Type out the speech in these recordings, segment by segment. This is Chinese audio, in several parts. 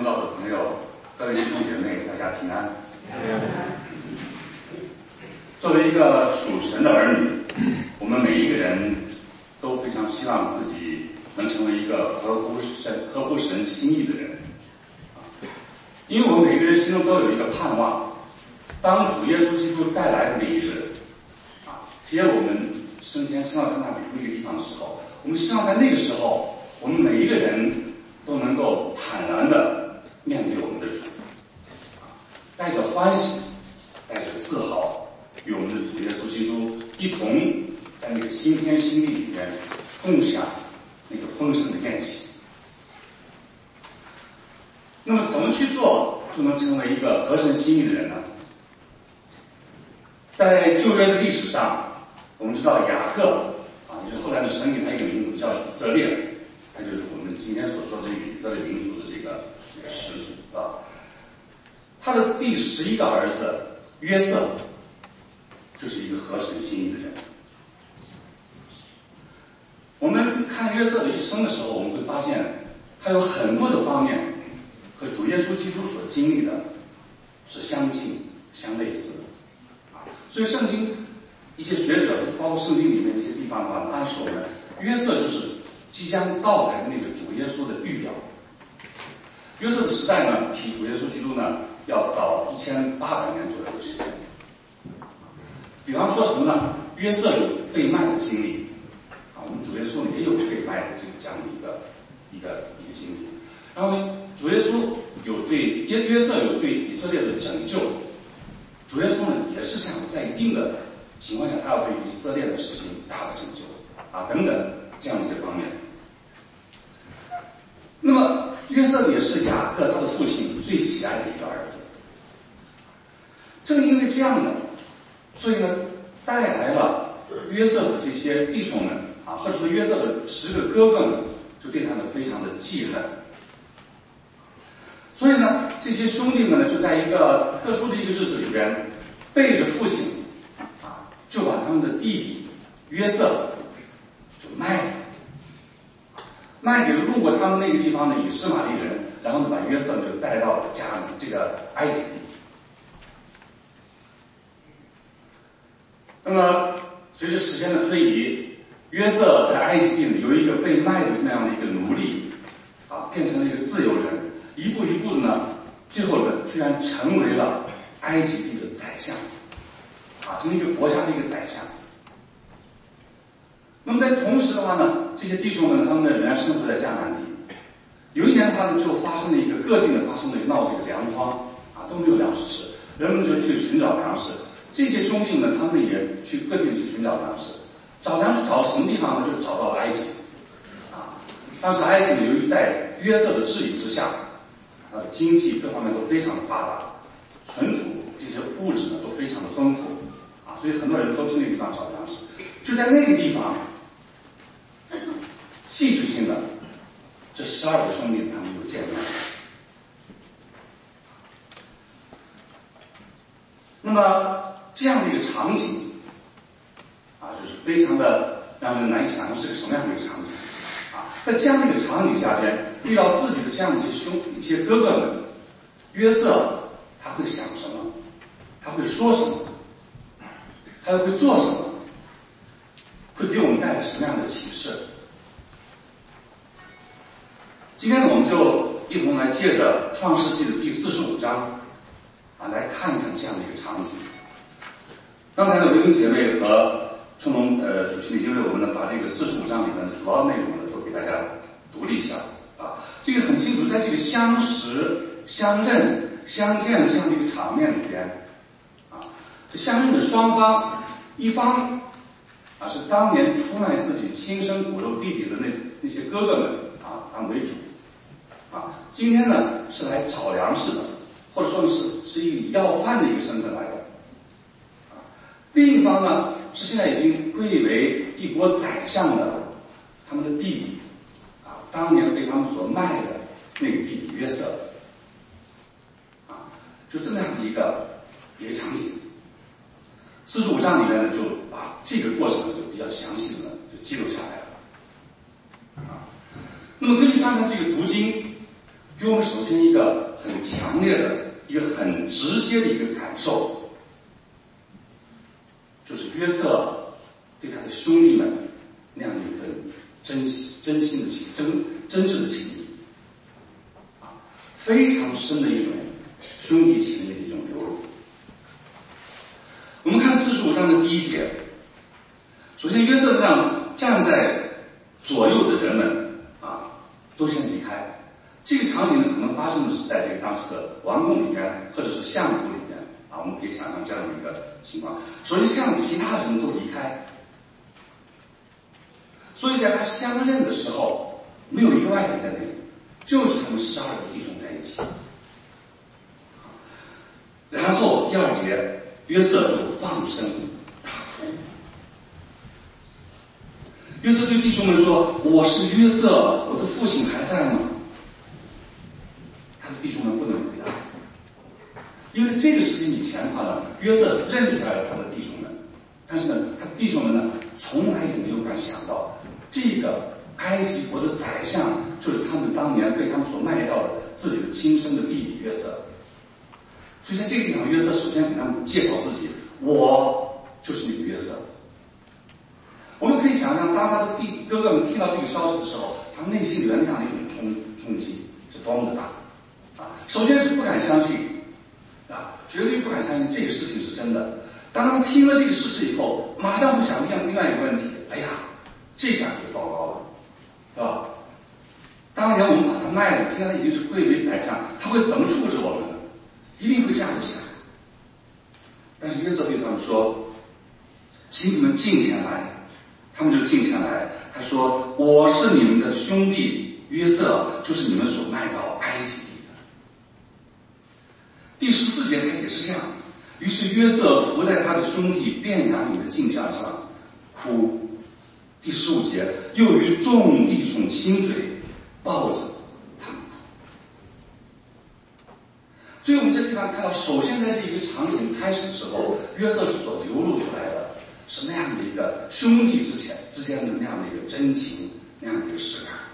慕道的朋友，各位弟兄姐妹，大家平安。作为一个属神的儿女，我们每一个人都非常希望自己能成为一个合乎神心意的人。因为我们每个人心中都有一个盼望，当主耶稣基督再来的那一日，接我们升到他那个地方的时候，我们希望在那个时候，我们每一个人都能够坦然地面对我们的主，带着欢喜，带着自豪，与我们的主耶稣基督一同在那个新天新地里面共享那个丰盛的宴席。那么怎么去做就能成为一个合神心意的人呢？在旧约的历史上，我们知道雅各就是后来的神给他一个名字叫以色列，他就是我们今天所说这个以色列民族的这个始祖他的第11个儿子约瑟就是一个合神心意的人。我们看约瑟的一生的时候，我们会发现他有很多的方面和主耶稣基督所经历的是相近相类似的所以圣经一些学者，包括圣经里面一些地方暗示我们，约瑟就是即将到来的那个主耶稣的预表。约瑟的时代呢，比主耶稣基督呢要早1800年左右的时间。比方说什么呢？约瑟有被卖的经历我们主耶稣也有被卖的这样的一个经历。然后主耶稣约瑟有对以色列的拯救，主耶稣呢也是想在一定的情况下，他要对以色列的实行大的拯救等等这样的一些方面。那么约瑟也是雅各他的父亲最喜爱的一个儿子。正因为这样呢，所以呢带来了约瑟的这些弟兄们或者说约瑟的10个哥哥们，就对他们非常的记恨。所以呢，这些兄弟们呢，就在一个特殊的一个日子里边，背着父亲就把他们的弟弟约瑟就卖给了路过他们那个地方的以实玛利人，然后呢把约瑟就带到了这个埃及地。那么随着时间的推移，约瑟在埃及地呢由一个被卖的那样的一个奴隶变成了一个自由人，一步一步的呢，最后呢居然成为了埃及地的宰相成为一个国家的一个宰相。那么在同时的话呢，这些弟兄们他们呢仍然生活在迦南地。有一年他们就各地发生了闹这个粮荒都没有粮食吃，人们就去寻找粮食。这些兄弟们他们也去各地去寻找粮食，找什么地方呢？就找到了埃及当时埃及呢由于在约瑟的治理之下，经济各方面都非常的发达，存储这些物质呢都非常的丰富所以很多人都去那个地方找粮食。就在那个地方，戏剧性的这12个兄弟他们又见面了。那么这样的一个场景就是非常的让人难想是个什么样的一个场景在这样的一个场景下边，遇到自己的这样一些哥哥们，约瑟他会想什么？他会说什么？他又会做什么？会给我们带来什么样的启示？今天呢，我们就一同来借着创世纪的第45章来看一看这样的一个场景。刚才呢，维文姐妹和春龙主席已经为我们呢把这个45章里面的主要内容呢都给大家读了一下这个很清楚，在这个相识、相认、相见的这样的一个场面里边这相认的双方，一方是当年出卖自己亲生骨肉弟弟的那些哥哥们他们为主今天呢是来找粮食的，或者说是以要饭的一个身份来的另一方呢是现在已经贵为一国宰相的他们的弟弟当年被他们所卖的那个弟弟约瑟就这么样的一个场景。45章里面呢就把这个过程就比较详细的就记录下来了那么根据刚才这个读经， 给我们首先一个很强烈的、一个很直接的一个感受，就是约瑟对他的兄弟们那样的一份真心的真挚的情谊，非常深的一种兄弟情谊的一种流露。我们看45章的第1节，首先约瑟让站在左右的人们都先离开。这个场景呢，可能发生的是在这个当时的王宫里面，或者是相府里面我们可以想象这样的一个情况。首先向其他人都离开，所以在他相认的时候，没有一个外人在那里，就是他们12个弟兄在一起。然后第2节，约瑟就放声大哭。约瑟对弟兄们说：“我是约瑟，我的父亲还在吗？”他的弟兄们不能回答，因为在这个时间以前的话呢，约瑟认出来了他的弟兄们，但是呢，他的弟兄们呢，从来也没有敢想到，这个埃及国的宰相就是他们当年被他们所卖掉的自己的亲生的弟弟约瑟。所以在这个地方，约瑟首先给他们介绍自己：“我就是那个约瑟。”我们可以想象，当他的哥哥们听到这个消息的时候，他们内心里面那样的一种冲击是多么的大首先是不敢相信绝对不敢相信这个事情是真的。当他们听了这个事实以后，马上会想另外一个问题：哎呀，这下可糟糕了，是吧？当年我们把他卖了，现在已经是贵为宰相，他会怎么处置我们呢？一定会这样子想。但是约瑟对他们说：“请你们进前来。”他们就进前来，他说：“我是你们的兄弟约瑟，就是你们所卖到埃及地的。”第14节他也是这样。于是约瑟伏在他的兄弟便雅悯的镜像上哭。第15节，又与众弟兄亲嘴，抱着他们哭。所以我们这地方看到，首先在这一个场景开始的时候，约瑟所流露出来的是那样的一个兄弟之间的那样的一个真情，那样的一个实感。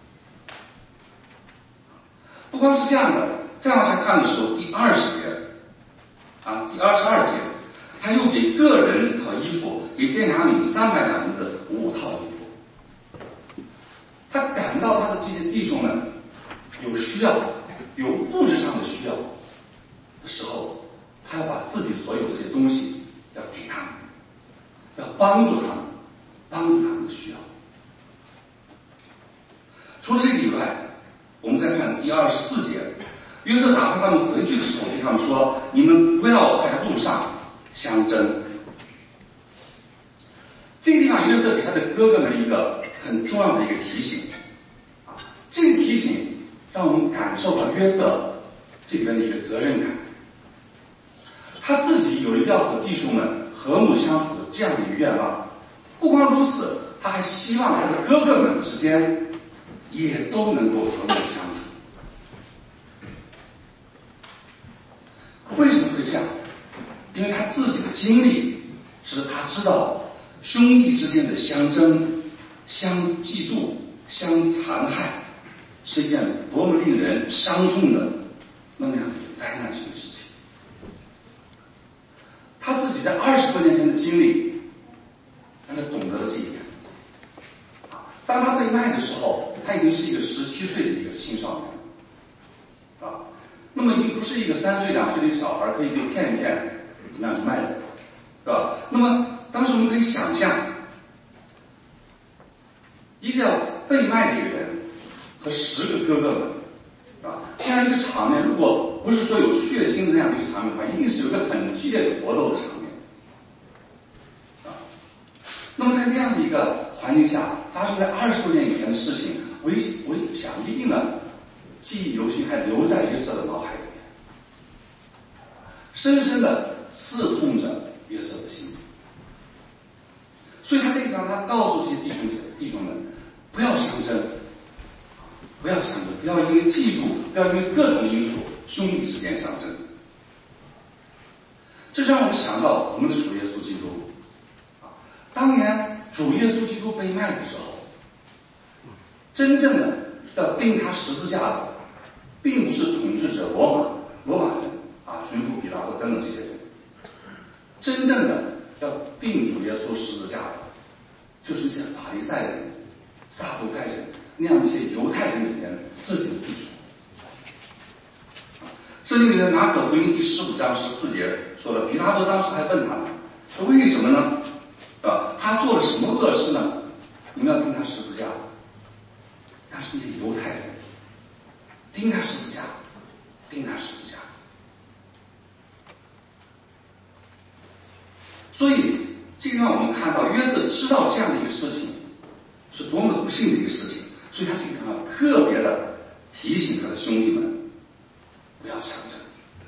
不光是这样的，再往下看的时候，第20节第22节，他又给个人一套衣服，给便雅悯300两银子5套衣服。他感到他的这些弟兄们有需要，有物质上的需要的时候，他要把自己所有这些东西要给他们，要帮助他们，帮助他们的需要。除了这个以外，我们再看第24节，约瑟打发他们回去的时候，对他们说：“你们不要在路上相争。”这个地方，约瑟给他的哥哥们一个很重要的一个提醒这个提醒让我们感受到约瑟这边的一个责任感。他自己有一个要和弟兄们和睦相处的这样的一个愿望，不光如此，他还希望他的哥哥们之间也都能够和睦相处。为什么会这样？因为他自己的经历使得他知道兄弟之间的相争、相嫉妒、相残害是一件多么令人伤痛的那么样一个灾难性的事情。他自己在20多年前的经历让他懂得了这一点。当他被卖的时候，他已经是一个17岁的一个青少年那么已经不是一个3岁2岁的小孩可以被骗一骗怎么样去卖走，是吧？那么当时我们可以想象，一个被卖的一个人和10个哥哥们这样一个场面，如果不是说有血腥的那样的一个场面的话，一定是有一个很激烈的搏斗的场面那么在那样的一个环境下，发生在20多年以前的事情，我想一定的记忆犹新，还留在约瑟的脑海里面，深深的刺痛着约瑟的心。所以他这个地方，他告诉这些弟兄们，不要相争，不要相争，不要因为嫉妒，不要因为各种因素，兄弟之间相争。这让我们想到我们的主耶稣基督当年主耶稣基督被卖的时候，真正的要钉他十字架的并不是统治者罗马人啊，巡抚比拉多等等这些人。真正的要定主耶稣十字架的，就是那些法利赛人、撒都该人那样一些犹太人里面自己的地主。圣经里的马可福音第15章14节说了，比拉多当时还问他们说：“为什么呢？他做了什么恶事呢？你们要钉他十字架。”但是那些犹太人钉他十字架，钉他十字架。所以这个让我们看到约瑟知道这样的一个事情是多么的不幸的一个事情，所以他经常要特别的提醒他的兄弟们不要强争。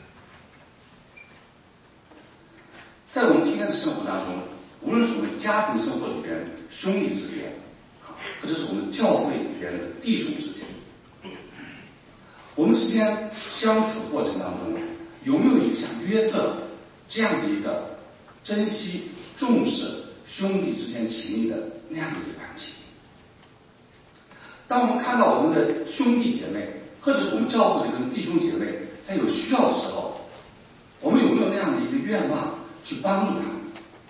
在我们今天的生活当中，无论是我们家庭生活里边兄弟之间，或者是我们教会里边的弟兄之间，我们之间相处的过程当中，有没有一个像约瑟这样的一个珍惜重视兄弟之间情谊的那样的一个感情？当我们看到我们的兄弟姐妹，或者是我们教会里面的弟兄姐妹在有需要的时候，我们有没有那样的一个愿望去帮助他们？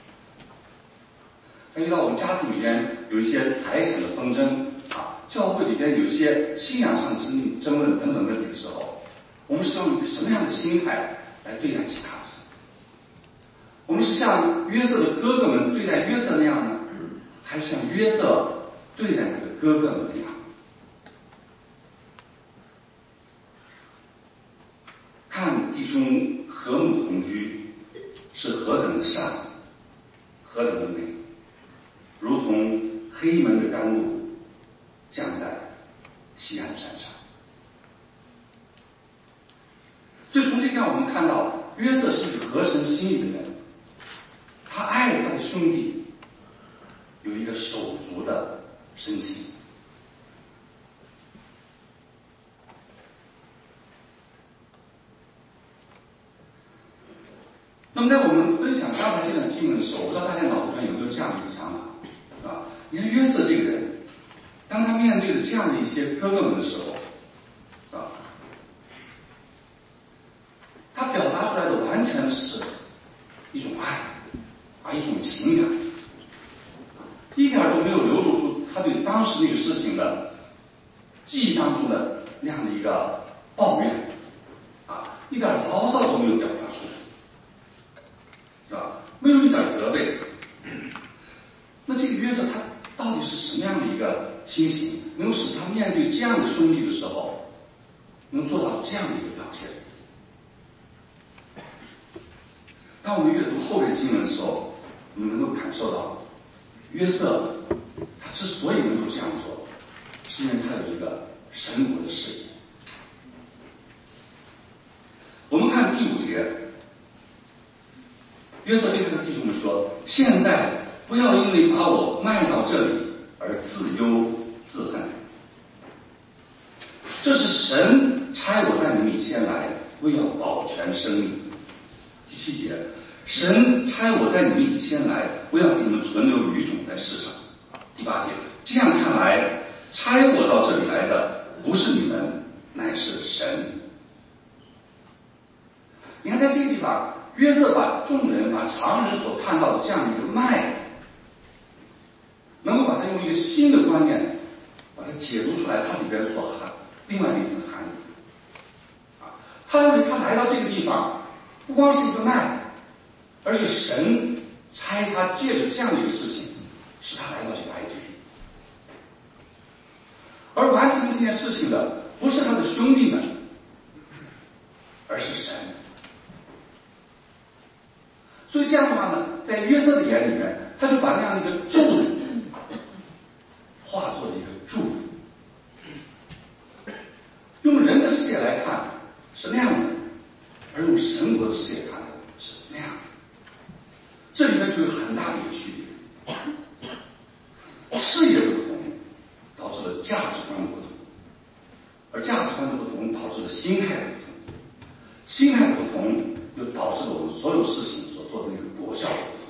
在遇到我们家庭里边有一些财产的纷争啊，教会里边有一些信仰上的争论等等问题的时候，我们是用什么样的心态来对待其他人？我们是像约瑟的哥哥们对待约瑟那样呢，还是像约瑟对待他的哥哥们那样？看弟兄和睦同居是何等的善，何等的美，如同黑门的甘露降在西安山上。所以从这点我们看到约瑟是一个合神心意的人，他爱他的兄弟有一个手足的深情。那么在我们分享刚才这段经文的时候，我不知道大家脑子里面有没有这样的一个想法啊？你看约瑟这个人，当他面对着这样的一些哥哥们的时候啊，他表达出来的完全是一种爱啊，一种情感，一点都没有流露出他对当时那个事情的记忆当中的那样的一个抱怨啊，一点牢骚都没有表达出来，是吧？没有一点责备。那这个约瑟他到底是什么样的一个心情，能使他面对这样的兄弟的时候，能做到这样的一个表现？当我们阅读后面经文的时候，我们能够感受到，约瑟他之所以能够这样做，是因为他有一个神国的视野。我们看第5节，约瑟对他的弟兄们说：“现在不要因为把我卖到这里而自忧自恨。这是神差我在你们以前来，为要保全生命。”第7节，神差我在你们以前来，为要给你们存留余种在世上。第8节，这样看来，差我到这里来的不是你们，乃是神。你看，在这个地方，约瑟把众人、把常人所看到的这样的一个卖，能够把它用一个新的观念，把它解读出来，它里边所含另外的一层含义。他认为他来到这个地方，不光是一个卖，而是神差他借着这样的一个事情，使他来到这个埃及地。而完成这件事情的，不是他的兄弟们，而是神。所以这样的话呢，在约瑟的眼里面，他就把那样的一个咒诅化作了一个祝福。用人的视野来看是那样的，而用神国的视野看是那样的。这里面就有很大的一个区别。视野的不同，导致了价值观的不同，而价值观的不同导致了心态的不同，心态的不同又导致了我们所有事情所做的那个果效的不同。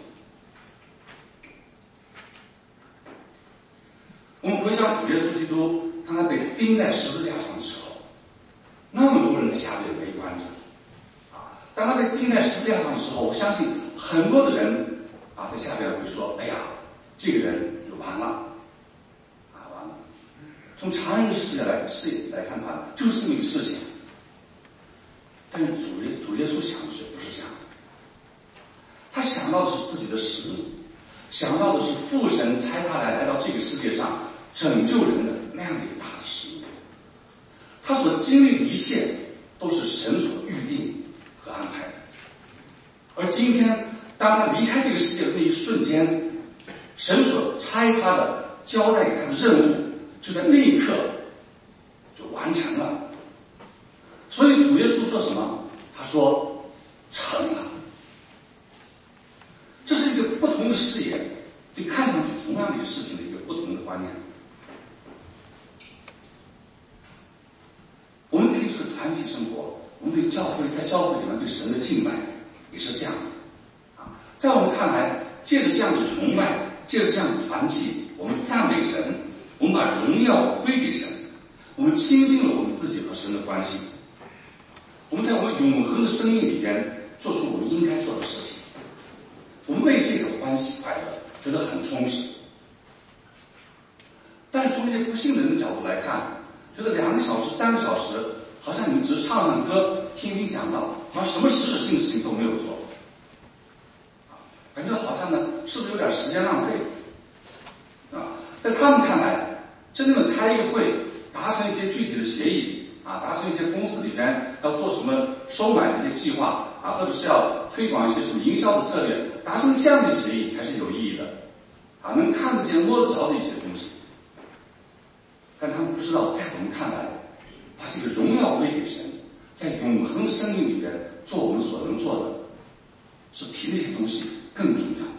我们回想主耶稣基督，当他被钉在十字架上的时候， 那么多人在下面围观着，当他被钉在十字架上的时候，我相信很多的人在下边会说：“哎呀，这个人就完了，完了。”从常人的视野来看的话，就是这么一个事情。但是主耶稣想的是不是这样？他想到的是自己的使命，想到的是父神差他来到这个世界上拯救人的那样的一个大的使命。他所经历的一切都是神所预定和安排的。而今天当他离开这个世界的那一瞬间，神所差他的交代给他的任务就在那一刻就完成了。所以主耶稣说什么？他说成了。这是一个不同的视野，对看上去同样的一个事情的一个不同的观念。我们平时的团体生活，我们对教会在教会里面对神的敬拜也是这样的在我们看来，借着这样的崇拜，借着这样的团契，我们赞美神，我们把荣耀归给神，我们亲近了我们自己和神的关系，我们在我们永恒的生命里边做出我们应该做的事情，我们为这个欢喜快乐，觉得很充实。但是从一些不信的人的角度来看，觉得2个小时、3个小时，好像你们只是唱唱歌、听听讲道，好像什么实质性的事情都没有做，感觉好像呢，是不是有点时间浪费？在他们看来，真正的开一个会，达成一些具体的协议达成一些公司里边要做什么收买的一些计划或者是要推广一些什么营销的策略，达成这样的协议才是有意义的能看得见、摸得着的一些东西。但他们不知道，在我们看来，把这个荣耀归给神，在永恒的生命里边做我们所能做的，是比那些东西更重要。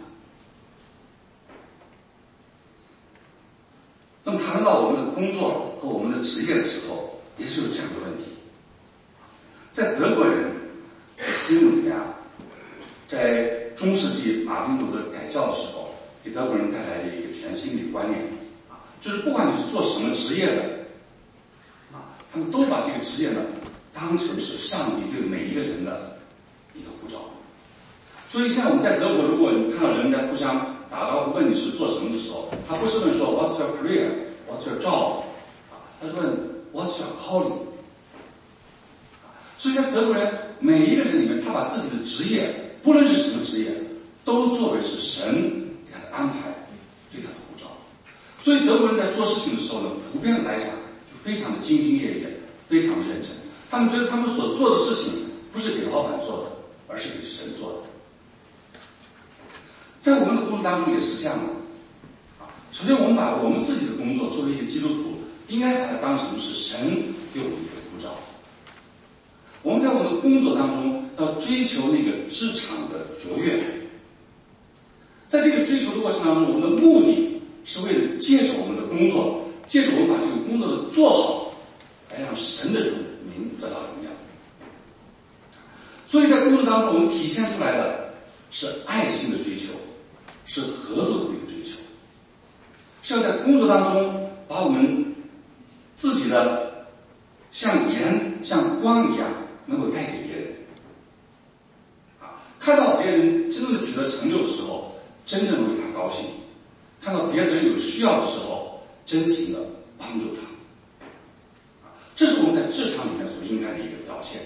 那么谈到我们的工作和我们的职业的时候，也是有这样的问题。在德国人的心目里面在中世纪马丁路德改教的时候，给德国人带来了一个全新的观念就是不管你是做什么职业的他们都把这个职业呢当成是上帝对每一个人的一个呼召。所以现在我们在德国，如果你看到人在互相打招呼问你是做什么的时候，他不是问说 What's your career? What's your job? 他是问 What's your calling? 所以在德国人每一个人里面，他把自己的职业，不论是什么职业，都作为是神给他的安排，对他的呼召。所以德国人在做事情的时候呢，普遍来讲就非常的兢兢业业，非常的认真。他们觉得他们所做的事情不是给老板做的，而是给神做的。在我们的工作当中也是这样的首先我们把我们自己的工作作为一个基督徒，应该把它当成是神给我们的呼召。我们在我们的工作当中要追求那个职场的卓越，在这个追求的过程当中，我们的目的是为了借着我们的工作，借着我们把这个工作的做好，来让神的名得到荣耀。所以在工作当中，我们体现出来的是爱心的追求，是合作的那个追求，是要在工作当中把我们自己的像盐、像光一样，能够带给别人。看到别人真正的取得成就的时候，真正为他高兴；看到别人有需要的时候，真情的帮助他。这是我们在职场里面所应该的一个表现。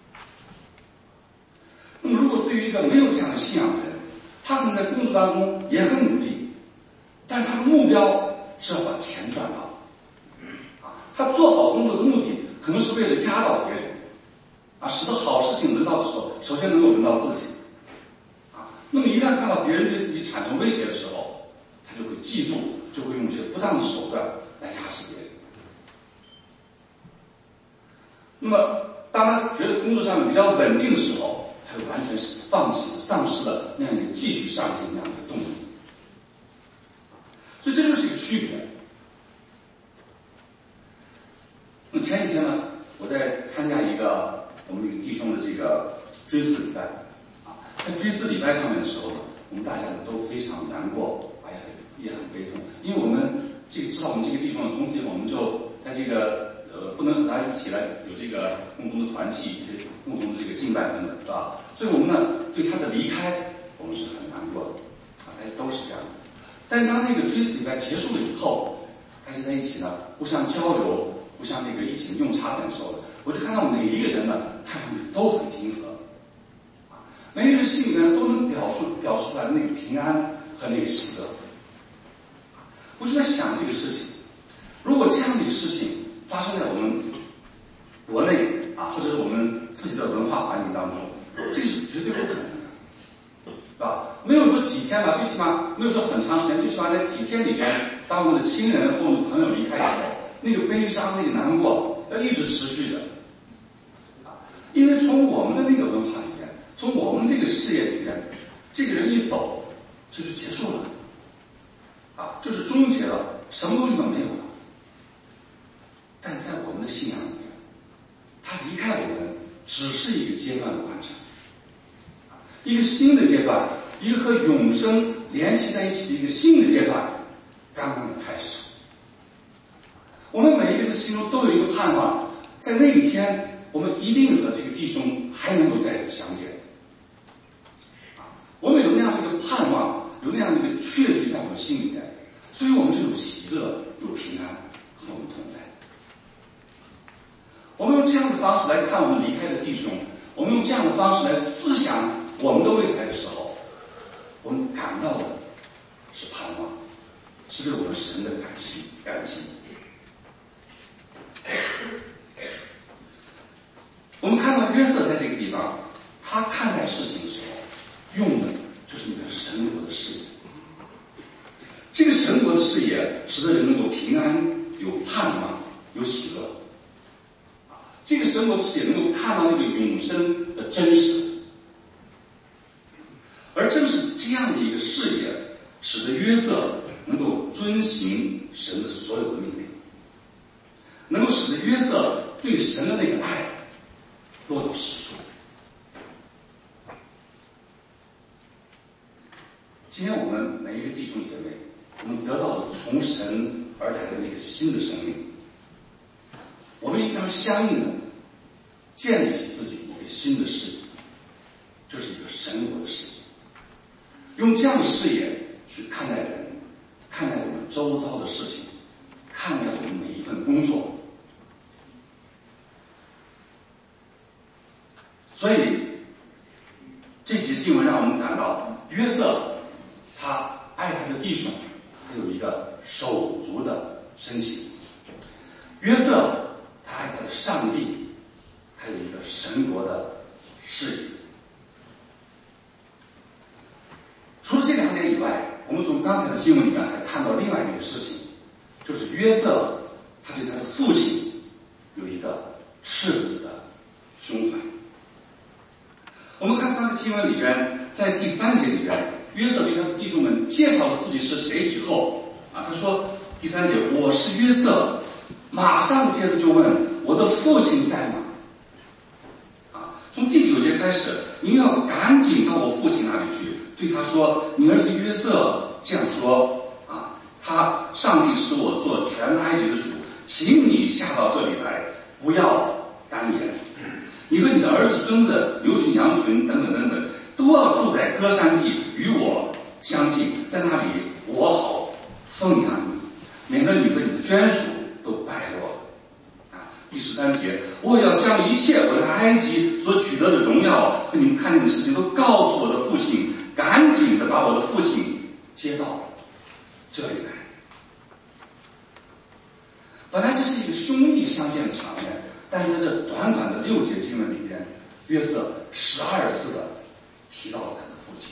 那么如果对于一个没有这样的信仰的人，他可能在工作当中也很努力，但是他的目标是要把钱赚到他做好工作的目的可能是为了压倒别人使得好事情轮到的时候，首先能够轮到自己那么一旦看到别人对自己产生威胁的时候，他就会嫉妒，就会用一些不当的手段来压制别人。那么当他觉得工作上比较稳定的时候，他就完全放弃了、丧失了那样一个继续上进那样的动力。所以这就是一个区别。那么前几天呢，我在参加一个我们一个弟兄的这个追思礼拜在追思礼拜上面的时候呢，我们大家都非常难过也很悲痛，因为我们这个知道我们这个弟兄从此以后，我们就在这个不能和他一起来有这个共同的团契，一些共同的这个敬拜等等，是吧？所以我们呢对他的离开，我们是很难过的，大家都是这样的。但当那个追思礼拜结束了以后，大家在一起呢互相交流，互相那个一起用茶点的时候，我就看到每一个人呢看上去都很平和，每一个人心里面都能表示出来的那个平安和那个喜乐。我就在想这个事情，如果这样的一个事情发生在我们国内或者是我们自己的文化环境当中，这个是绝对不可能的，是吧？没有说几天吧，最起码没有说很长时间，最起码在几天里边，当我们的亲人和我们的朋友离开以后，那个悲伤、那个难过要一直持续着，因为从我们的那个文化里边，从我们这个事业里边，这个人一走，这就结束了，就是终结了，什么东西都没有了。但在我们的信仰里面，他离开我们只是一个阶段的完成，一个新的阶段，一个和永生联系在一起的一个新的阶段刚刚的开始。我们每一个人的心中都有一个盼望，在那一天我们一定和这个弟兄还能够再次相见。我们有那样的一个盼望，有那样的一个确据在我们心里面，所以我们就有喜乐，有平安和我们同在。我们用这样的方式来看我们离开的弟兄，我们用这样的方式来思想我们的未来的时候，我们感到的是盼望，是对我们神的感激。我们看到约瑟在这个地方，他看待事情的时候用的就是那个神国的视野。这个神国的视野使得人能够平安，有盼望，有喜乐。这个神国的视野能够看到那个永生的真实。而正是这样的一个视野，使得约瑟能够遵行神的所有的命令，能够使得约瑟对神的那个爱落到实处。今天我们每一个弟兄姐妹，我们得到了从神而来的那个新的生命，我们应当相应的建立起自己一个新的视野，就是一个神国的视野，用这样的视野去看待人，看待我们周遭的事情，看待我们每一份工作。所以这几经文让我们感到约瑟他爱他的弟兄，他有一个手足的深情；约瑟他爱他的上帝，他有一个神国的视野。除了这两点以外，我们从刚才的经文里面还看到另外一个事情，就是约瑟他对他的父亲有一个赤子的胸怀。我们看刚才经文里边，在第3节里边，约瑟对他的弟兄们介绍了自己是谁以后他说第3节，我是约瑟，马上接着就问我的父亲在哪？从第9节开始，你们要赶紧到我父亲那里去，对他说，你儿子约瑟这样说他上帝使我做全埃及的主，请你下到这里来，不要单言。你和你的儿子孙子牛群羊群等等等等，都要住在歌山地，与我相近，在那里我好奉养你，免得你和你的眷属都败落了。第13节，我要将一切我在埃及所取得的荣耀和你们看见的事情都告诉我的父亲，赶紧的把我的父亲接到这里来。本来这是一个兄弟相见的场面，但是在这短短的6节经文里边，约瑟12次的提到了他的父亲。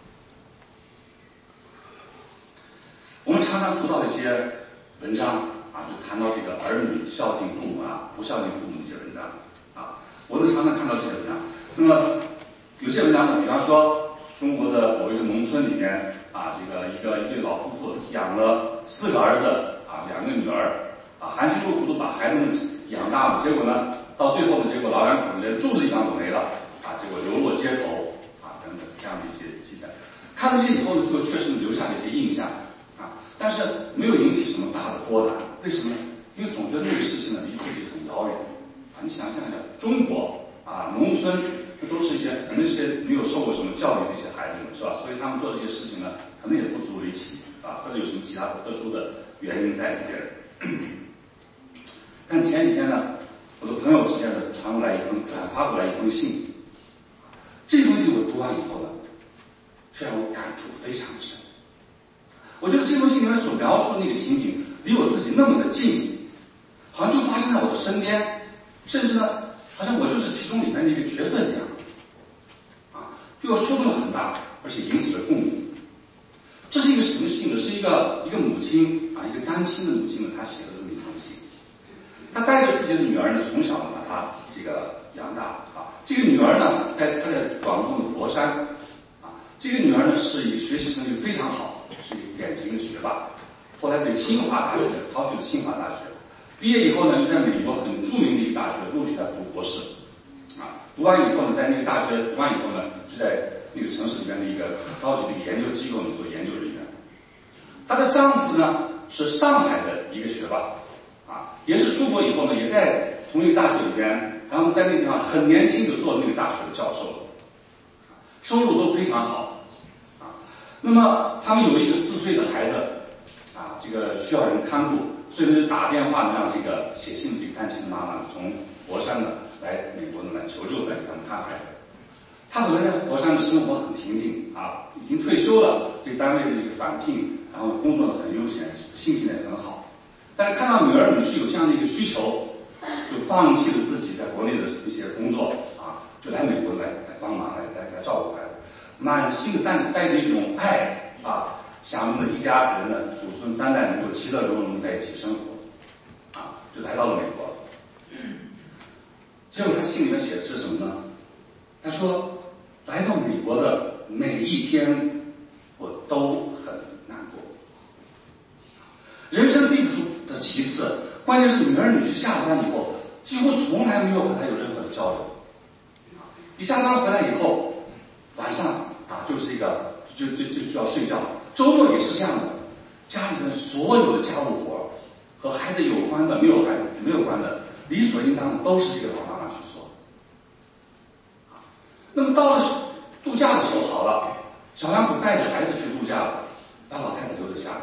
我们常常读到一些文章就谈到这个儿女孝敬父母不孝敬父母的一些文章我们常常看到这些文章。那么有些文章呢，比方说中国的某一个农村里面这个一对老夫妇养了4个儿子2个女儿含辛茹苦都把孩子们养大了，结果呢，到最后的结果，老两口连住的地方都没了结果流落街头等等这样的一些记载。看了这些以后呢，就确实留下了一些印象但是没有引起什么大的波澜。为什么呢？ 因为总觉得那个事情呢离自己很遥远。你想象一下，中国农村那都是一些可能一些没有受过什么教育的一些孩子们，是吧？所以他们做这些事情呢，可能也不足为奇或者有什么其他的特殊的原因在里边。但前几天呢，我的朋友之间的转发过来一封信，这封信我读完以后呢，却让我感触非常深。我觉得这封信里面所描述的那个情景，离我自己那么的近，好像就发生在我的身边，甚至呢，好像我就是其中里面的一个角色一样，对我触动很大，而且引起了共鸣。这是一个什么信呢？是一个母亲一个单亲的母亲呢，她写的这么一封信。她带着自己的女儿呢，从小把她这个养大这个女儿呢，她在广东的佛山这个女儿呢是以学习成绩非常好，是一个典型的学霸。后来被清华大学考取了清华大学，毕业以后呢，又在美国很著名的一个大学录取她读博士读完以后呢，在那个大学读完以后呢，就在那个城市里面的一个高级的一个研究机构呢做研究人员。她的丈夫呢是上海的一个学霸也是出国以后呢，也在同一个大学里边，然后在那个地方很年轻就做了那个大学的教授了，收入都非常好那么他们有一个4岁的孩子这个需要人看顾，所以呢就打电话让这个写信的这个单亲的妈妈从佛山呢来美国呢来求助，来给他们看孩子。他本来在佛山的生活很平静已经退休了，对单位的这个返聘，然后工作呢很悠闲，心情也很好。但是看到女儿女婿有这样的一个需求，就放弃了自己在国内的一些工作就来美国来帮忙，来照顾孩子，满心的带着一种爱想我们的一家人呢，祖孙3代能够其乐融融在一起生活就来到了美国。结果他信里面写的是什么呢？他说来到美国的每一天我都很难过，人生并不是的其次，关键是女儿女婿下了班以后几乎从来没有和他有任何的交流一下班回来以后晚上就是一个就要睡觉，周末也是这样的，家里面所有的家务活和孩子有关的没有关的，理所应当的都是这个老妈妈去做那么到了度假的时候好了，小两口带着孩子去度假了，把老太太留在家里。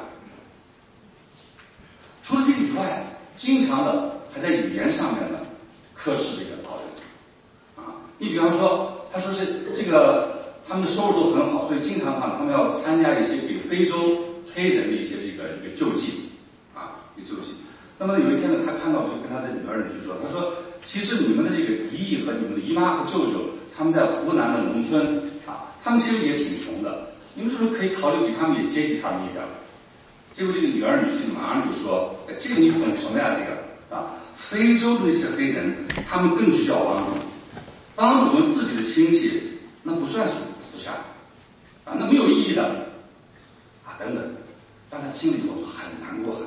除了这个以外，经常的还在语言上面呢苛视这个老人你比方说他说是这个他们的收入都很好，所以经常他们要参加一些给非洲黑人的一些一个救济一个救济。那么有一天呢，他看到就跟他的女儿女婿说，他说其实你们的这个姨姨和你们的姨妈和舅舅他们在湖南的农村他们其实也挺穷的，你们是不是可以考虑给他们也接济他们一点？结果这个女儿女婿马上就说这个你懂什么呀？这个非洲的那些黑人他们更需要帮助我们自己的亲戚，那不算什么慈善那没有意义的等等，让他听了以后就很难过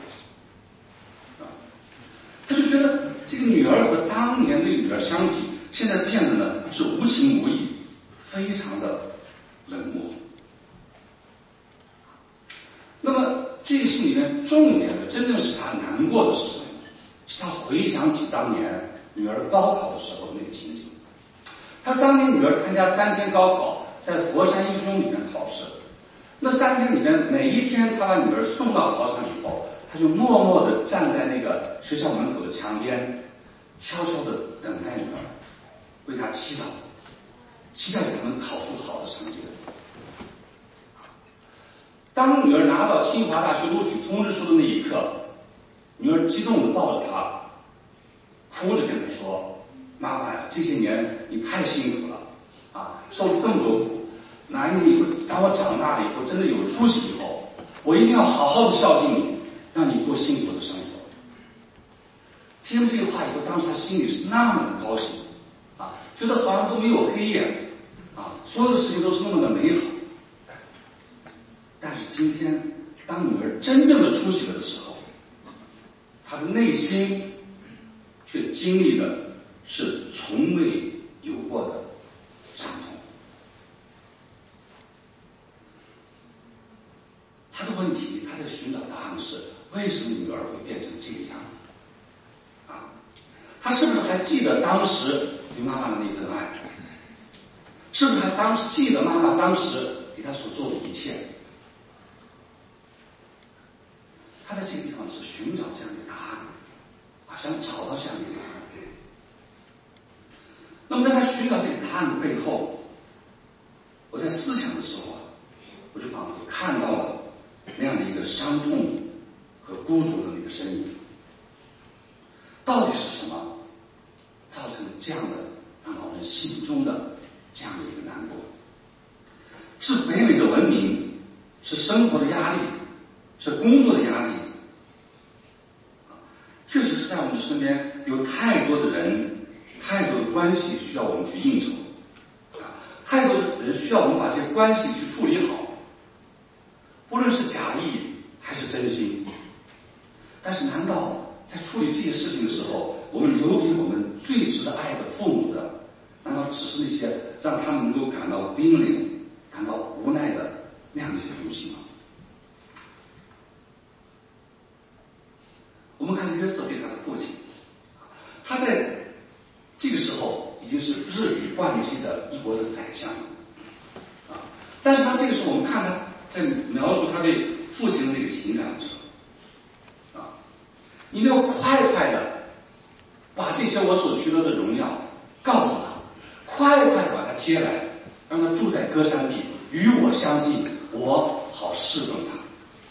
他就觉得这个女儿和当年的女儿相比，现在变得呢是无情无义，非常的冷漠。那么这个信里面重点的真正使他难过的是什么？是他回想起当年女儿高考的时候的那个情景。他当年女儿参加3天高考，在佛山一中里面考试，那3天里面每一天他把女儿送到考场以后，他就默默地站在那个学校门口的墙边，悄悄地等待女儿，为她祈祷，期待她能考出好的成绩。当女儿拿到清华大学录取通知书的那一刻，女儿激动地抱着他，哭着跟他说：“妈妈呀，这些年你太辛苦了受了这么多苦，哪一年以后当我长大了以后真的有出息以后，我一定要好好的孝敬你，让你过幸福的生活。”听了这个话以后，当时他心里是那么的高兴觉得好像都没有黑夜所有的事情都是那么的美好。但是今天当女儿真正的出息了的时候，他的内心却经历的是从未有过的伤痛。他的问题，他在寻找答案的是， 为什么女儿会变成这个样子？啊，他是不是还记得当时对妈妈的那份爱？是不是还记得妈妈当时给他所做的一切？他在这个地方是寻找这样的答案，想找到这样的答案。那么在他寻找这个答案的背后，我在思想的时候我就仿佛看到了那样的一个伤痛和孤独的那个身影。到底是什么造成这样的让老人心中的这样的一个难过？是北美的文明，是生活的压力，是工作的压力。确实是在我们的身边有太多的人，太多的关系需要我们去应酬，太多的人需要我们把这些关系去处理好，不论是假意还是真心。但是难道在处理这些事情的时候，我们留给我们最值得爱的父母的，难道只是那些让他们能够感到冰冷、感到无奈的那样的一些东西吗？我们看约瑟对他的父亲，他在这个时候已经是日理万机的一国的宰相了，但是他这个时候，我们看他在描述他对父亲的那个情感的时候，你们要快快的把这些我所取得的荣耀告诉他，快快的把他接来，让他住在歌山地，与我相近，我好侍奉他。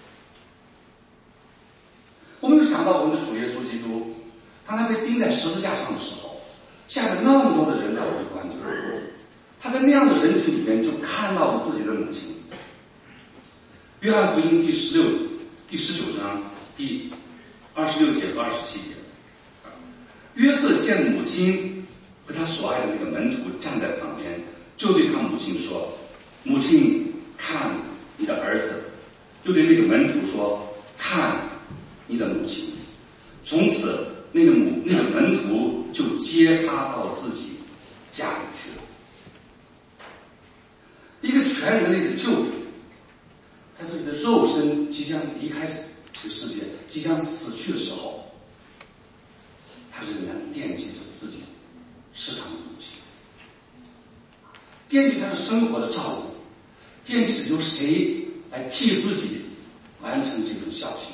我们有想到我们的主耶稣基督，当他被钉在十字架上的时候，下面那么多的人在围观着，他在那样的人群里面就看到了自己的母亲。约翰福音第19章第26节和27节，约瑟见母亲和他所爱的那个门徒站在旁边，就对他母亲说：“母亲，看你的儿子。”又对那个门徒说：“看你的母亲。”从此那个门徒就接他到自己家里去了。一个全人类的救主，在自己的肉身即将离开这个世界，即将死去的时候，他仍然惦记着自己世上的母亲，惦记他的生活的照顾，惦记着由谁来替自己完成这种孝心。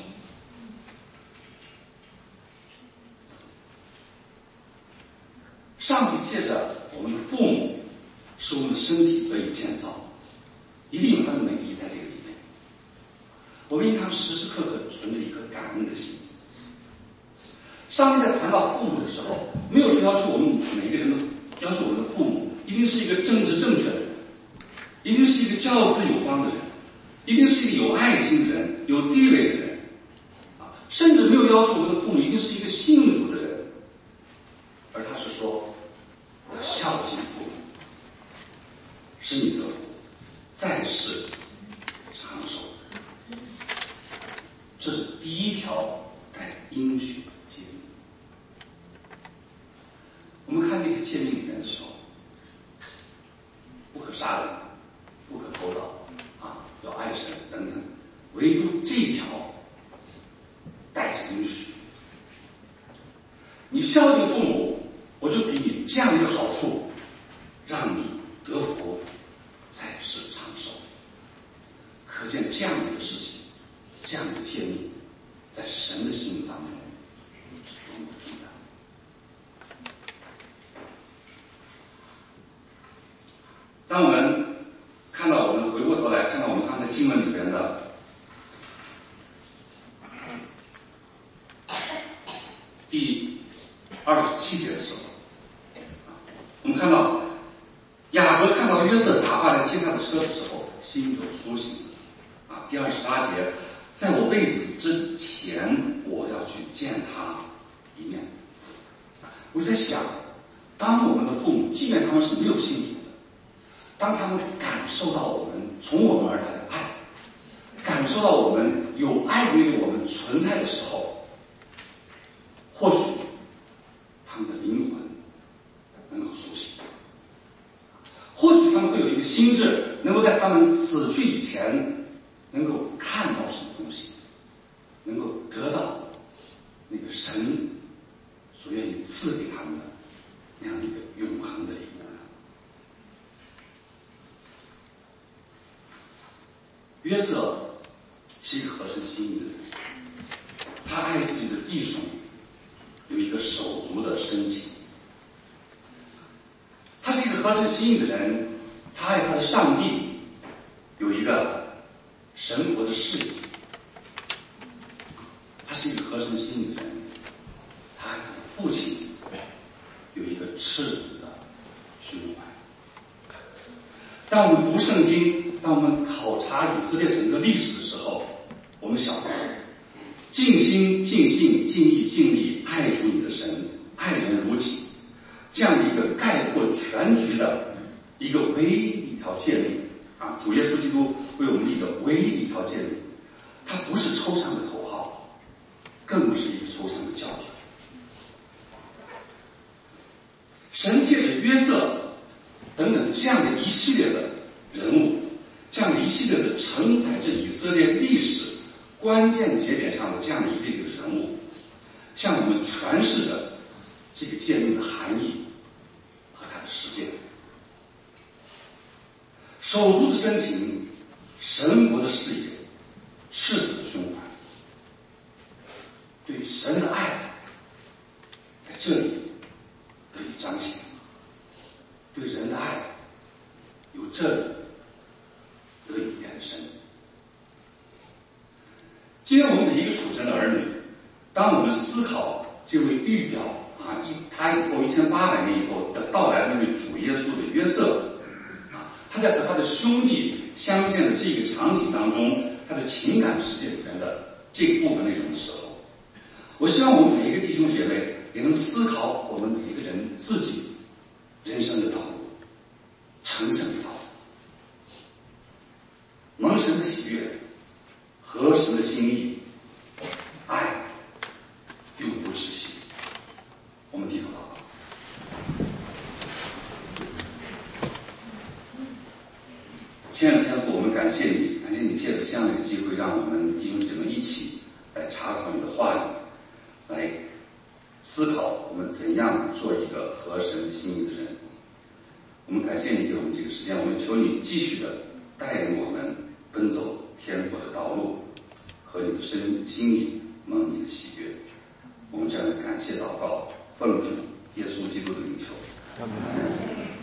上帝借着我们的父母，使我们的身体得以建造，一定有它的美意在这个里面。我们应当时时刻刻存着一颗感恩的心。上帝在谈到父母的时候，没有说要求我们每个人都要求我们的父母一定是一个政治正确的人，一定是一个教子有方的人，一定是一个有爱心的人，有地位的人，甚至没有要求我们的父母一定是一个信主的人，而他是说要孝敬父母，使你得福，在世长寿。这是第一条带应许的诫命。我们看那个诫命里面的时候，不可杀人，不可偷盗，要爱神等等，唯独这一条带着应许。你孝敬父母，我就给你这样一个好处，让你得福，在世长寿。可见这样的一个事情，这样的一个诫命，在神的心目当中是多么重要。当我们看到，我们回过头来看到我们刚才经文里边的第27节的时候，我们看到雅各看到约瑟打发来接他的车的时候，心就苏醒了。第28节，在我未死之前，我要去见他一面。我在想，当我们的父母，即便他们是没有信主的，当他们感受到我们从我们而来的爱，感受到我们有爱归于我们存在的时候，或许他们的灵魂能够苏醒，或许他们会有一个心智，能够在他们死去以前能够看到什么东西，能够得个神所愿意赐给他们的那样一个永恒的礼物呢？约瑟是一个合神心意的人，他爱自己的弟兄有一个手足的深情。他是一个合神心意的人，他爱他的上帝有一个神国的事业。他是一个合神心意的人，他爱他的父亲有一个赤子的胸怀。当我们读圣经，当我们考察以色列整个历史的时候，我们晓得尽心尽性尽意尽力爱主你的神，爱人如己，这样的一个概括全局的一个唯一的一条诫命啊，主耶稣基督为我们立的唯一的一条诫命，它不是抽象的口号，更不是一个抽象的教条。神借着约瑟等等这样的一系列的人物，这样的一系列的承载着以色列历史关键节点上的这样的一个人物，向我们诠释着这个诫命的含义和它的实践。手足的深情，神国的视野，赤子的胸怀，对神的爱在这里得以彰显，对人的爱由这里得以延伸。今天我们每一个属神的儿女，当我们思考这位预表啊，他以后1800年以后要到来的那位主耶稣的约瑟啊，他在和他的兄弟相见的这个场景当中，他的情感世界里面的这个部分内容的时候，我希望我们每一个弟兄姐妹也能思考我们每一个人自己人生的道路，成圣的道路，蒙神的喜悦，合神的心意，爱永不止息。我们低头祷告。亲爱的天父，我们感谢你，感谢你借着这样的一个机会，让我们弟兄姐妹一起来查考你的话语，来思考我们怎样做一个合神心意的人。我们感谢你给我们这个时间，我们求你继续的带领我们奔走天国的道路，和你的心意蒙你的喜悦。我们这样的感谢祷告，奉主耶稣基督的名求。